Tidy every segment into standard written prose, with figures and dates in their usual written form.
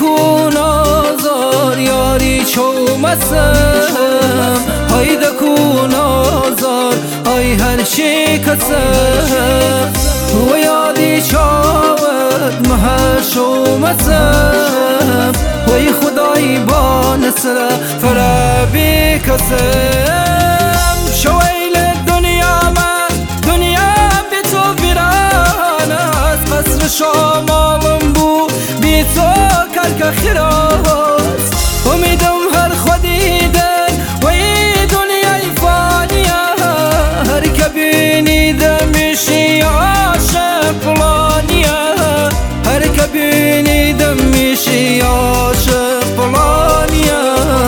دکون آزار یاری چومسم های دکون آزار های هر چی کسم و یادی چاود مهر شومسم وی خدای با نصر فرا بی کسم شویل دنیا بی تو ویران است قصر شمالم بو بی تو کرک خیراست امیدم هر خودیدن وی دنیای فانیه هر که بینیده میشی عاشق فلانیه هر که بینیده میشی عاشق فلانیه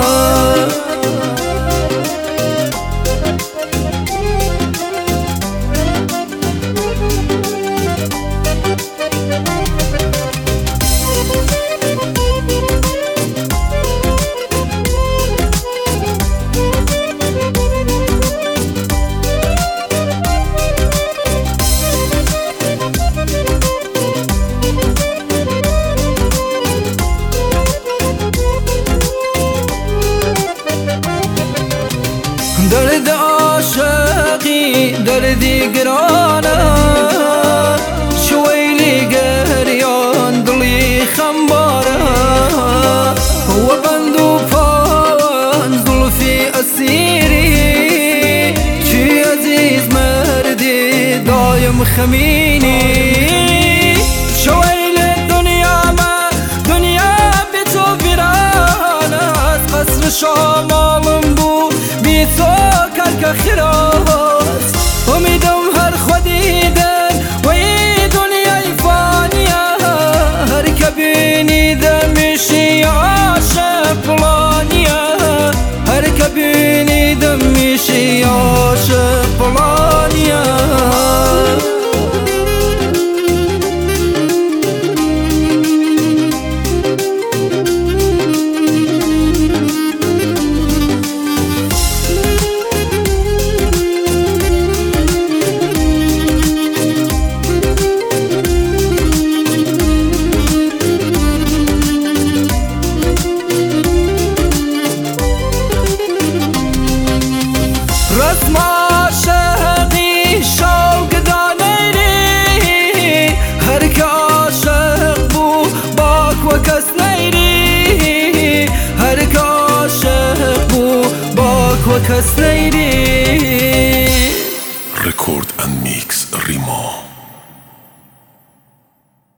درد عاشقی دردی گرانه شویلی گریان دلی خمباره و بندو پان زلفی اسیری چی عزیز مردی دایم خمینی شویل دنیا بی تو ویرانه است قصر شمالم بو بی تو کرک خیراست امیدم هر خودیدن وی دنیای فانیه هر که بینیده میشی عاشق فلانیه هر که بینیده میشی عاشق فلانیه رسم عاشقی شوق دانیری هر که عاشق بو باک و کس نیری هر که عاشق بو باک و کس نیری Record and Mix Rimo.